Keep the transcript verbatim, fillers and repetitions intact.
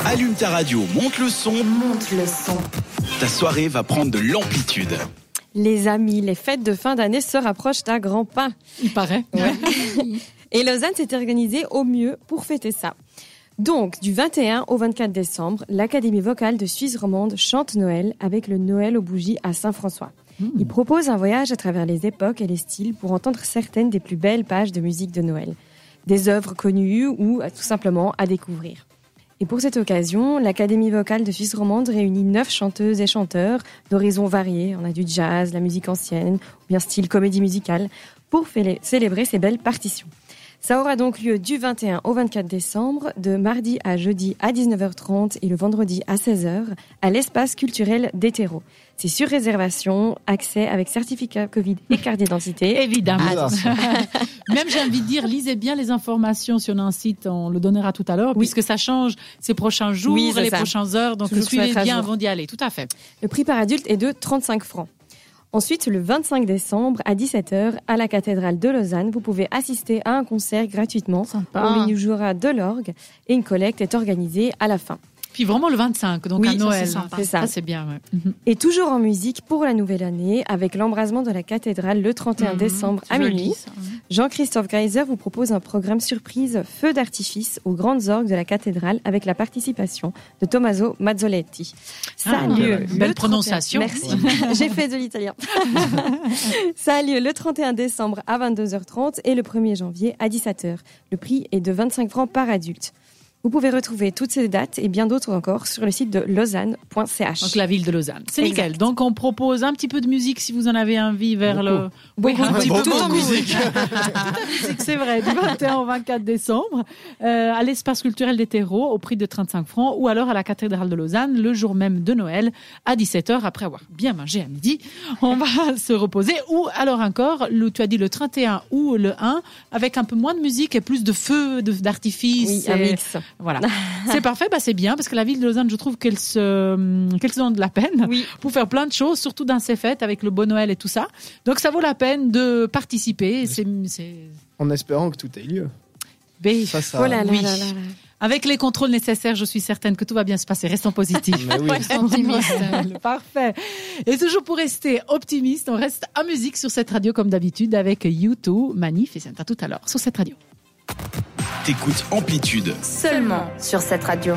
Allume ta radio, monte le son. Monte le son. Ta soirée va prendre de l'amplitude. Les amis, les fêtes de fin d'année se rapprochent à grands pas. Il paraît. Ouais. Et Lausanne s'est organisée au mieux pour fêter ça. Donc, du vingt et un au vingt-quatre décembre, l'Académie vocale de Suisse romande chante Noël avec le Noël aux bougies à Saint-François. Mmh. Il propose un voyage à travers les époques et les styles pour entendre certaines des plus belles pages de musique de Noël. Des œuvres connues ou tout simplement à découvrir. Et pour cette occasion, l'Académie vocale de Suisse romande réunit neuf chanteuses et chanteurs d'horizons variés. On a du jazz, la musique ancienne, ou bien style comédie musicale, pour fêler, célébrer ces belles partitions. Ça aura donc lieu du vingt et un au vingt-quatre décembre, de mardi à jeudi à dix-neuf heures trente et le vendredi à seize heures, à l'espace culturel d'Hétéro. C'est sur réservation, accès avec certificat Covid et carte d'identité. Évidemment. Même, j'ai envie de dire, lisez bien les informations sur un site, on le donnera tout à l'heure, oui. puisque ça change ces prochains jours, oui, les ça. prochaines heures, donc suivez bien avant d'y aller, tout à fait. Le prix par adulte est de trente-cinq francs. Ensuite, le vingt-cinq décembre, à dix-sept heures, à la cathédrale de Lausanne, vous pouvez assister à un concert gratuitement. Sympa. On y jouera de l'orgue et une collecte est organisée à la fin. Puis vraiment le vingt-cinq, donc oui, à Noël. Ça, c'est, c'est ça. ça, c'est bien. Ouais. Mm-hmm. Et toujours en musique pour la nouvelle année, avec l'embrasement de la cathédrale le trente et un mmh, décembre à minuit. Ça, ouais. Jean-Christophe Greiser vous propose un programme surprise feu d'artifice aux grandes orgues de la cathédrale avec la participation de Tommaso Mazzoletti. Ça ah, a lieu. Belle trente... prononciation. Merci. J'ai fait de l'italien. Ça a lieu le trente et un décembre à vingt-deux heures trente et le premier janvier à dix-sept heures. Le prix est de vingt-cinq francs par adulte. Vous pouvez retrouver toutes ces dates et bien d'autres encore sur le site de lausanne point c h. Donc la ville de Lausanne. C'est exact. Nickel. Donc on propose un petit peu de musique si vous en avez envie vers beaucoup. le... Beaucoup. Oui, un petit beaucoup. peu Tout en musique. musique, c'est vrai. Du vingt et un au vingt-quatre décembre, euh, à l'espace culturel des terreaux au prix de trente-cinq francs ou alors à la cathédrale de Lausanne le jour même de Noël à dix-sept heures après avoir bien mangé à midi. On va se reposer. Ou alors encore, le, tu as dit le trente et un ou le un avec un peu moins de musique et plus de feu, de, d'artifice. Oui, et... un mix. Voilà. C'est parfait, bah c'est bien parce que la ville de Lausanne, je trouve qu'elle se, qu'elle se donne de la peine oui. pour faire plein de choses, surtout dans ces fêtes avec le Beau Noël et tout ça. Donc ça vaut la peine de participer. C'est, c'est... En espérant que tout ait lieu. Mais, ça, ça... Oh là là oui. là là là. Avec les contrôles nécessaires, je suis certaine que tout va bien se passer. Restons positifs. Oui. Restons optimistes. Parfait. Et toujours pour rester optimiste, on reste en musique sur cette radio comme d'habitude avec U deux, Manif, et c'est à tout à l'heure sur cette radio. T'écoutes Amplitude. Seulement sur cette radio.